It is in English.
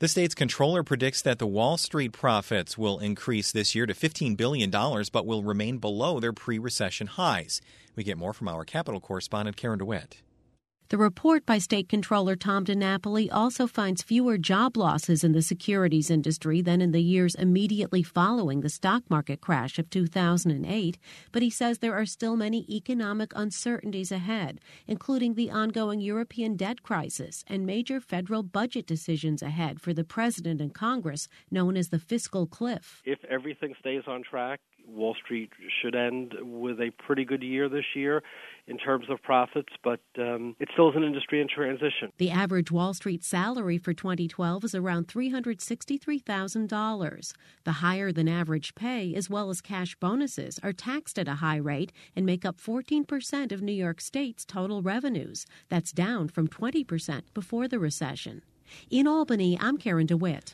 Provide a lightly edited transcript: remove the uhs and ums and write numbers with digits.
The state's controller predicts that the Wall Street profits will increase this year to $15 billion, but will remain below their pre-recession highs. We get more from our Capitol correspondent, Karen DeWitt. The report by State Controller Tom DiNapoli also finds fewer job losses in the securities industry than in the years immediately following the stock market crash of 2008, but he says there are still many economic uncertainties ahead, including the ongoing European debt crisis and major federal budget decisions ahead for the president and Congress, known as the fiscal cliff. If everything stays on track, Wall Street should end with a pretty good year this year in terms of profits, but it still is an industry in transition. The average Wall Street salary for 2012 is around $363,000. The higher-than-average pay, as well as cash bonuses, are taxed at a high rate and make up 14% of New York State's total revenues. That's down from 20% before the recession. In Albany, I'm Karen DeWitt.